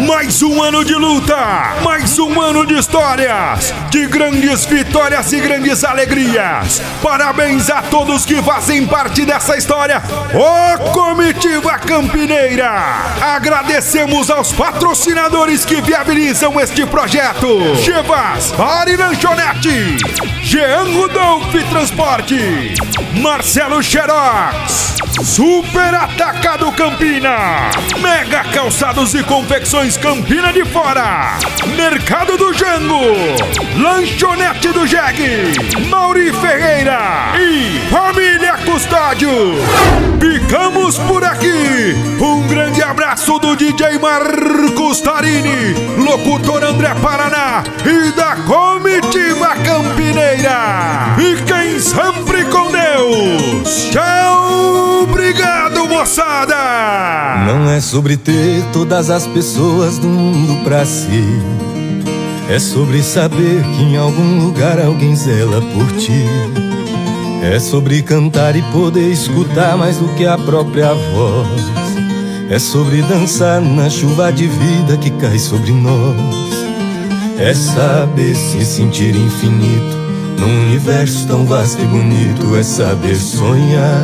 Mais um ano de luta, mais um ano de histórias, de grandes vitórias e grandes alegrias. Parabéns a todos que fazem parte dessa história. Ô Comitiva Campineira! Agradecemos aos patrocinadores que viabilizam este projeto: Chivas, Bar e Lanchonete, Jean Rudolph Transporte, Marcelo Xerox, Super Atacado Campina, Mega Calçados e Confecções Campina de Fora, Mercado do Jango, Lanchonete do Jeg, Mauri Ferreira e Família Custódio. Ficamos por aqui. Um grande abraço do DJ Marcos Tarini, locutor André Paraná e da Comitiva Campineira. Fiquem sempre com Deus. Tchau, obrigado, moçada. Não é sobre ter todas as pessoas do mundo pra si, é sobre saber que em algum lugar alguém zela por ti. É sobre cantar e poder escutar mais do que a própria voz. É sobre dançar na chuva de vida que cai sobre nós. É saber se sentir infinito num universo tão vasto e bonito. É saber sonhar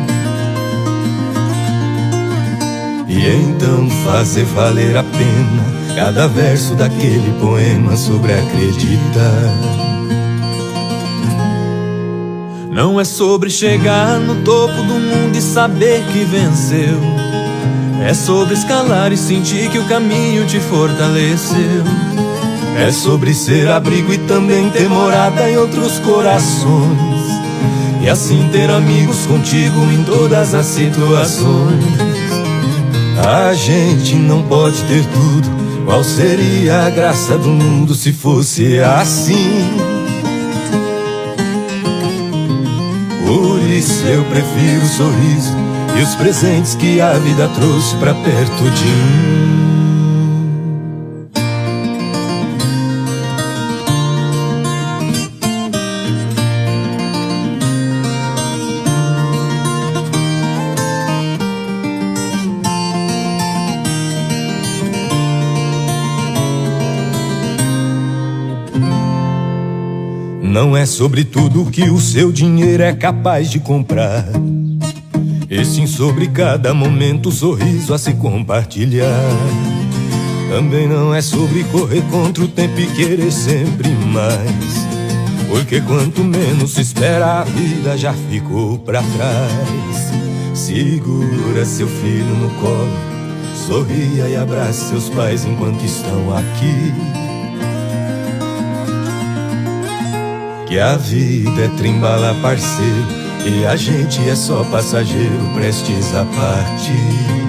e então fazer valer a pena cada verso daquele poema sobre acreditar. Não é sobre chegar no topo do mundo e saber que venceu. É sobre escalar e sentir que o caminho te fortaleceu. É sobre ser abrigo e também ter morada em outros corações, e assim ter amigos contigo em todas as situações. A gente não pode ter tudo. Qual seria a graça do mundo se fosse assim? Por isso eu prefiro o sorriso e os presentes que a vida trouxe pra perto de mim. Não é sobre tudo que o seu dinheiro é capaz de comprar, e sim sobre cada momento, sorriso a se compartilhar. Também não é sobre correr contra o tempo e querer sempre mais, porque quanto menos se espera a vida já ficou pra trás. Segura seu filho no colo, sorria e abrace seus pais enquanto estão aqui. Que a vida é trem-bala, parceiro, e a gente é só passageiro, prestes a partir.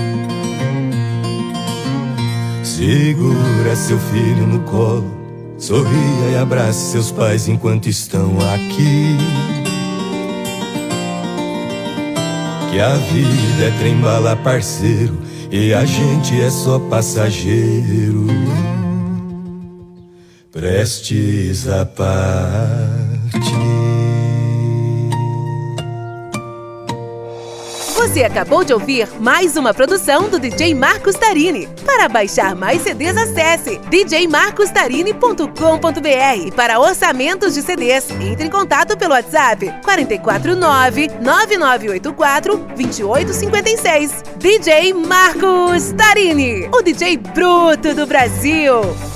Segura seu filho no colo, sorria e abrace seus pais enquanto estão aqui. Que a vida é trem-bala, parceiro, e a gente é só passageiro, prestes a partir. Você acabou de ouvir mais uma produção do DJ Marcos Tarini. Para baixar mais CDs, acesse djmarcostarini.com.br. Para orçamentos de CDs, entre em contato pelo WhatsApp 449-9984-2856. DJ Marcos Tarini, o DJ bruto do Brasil.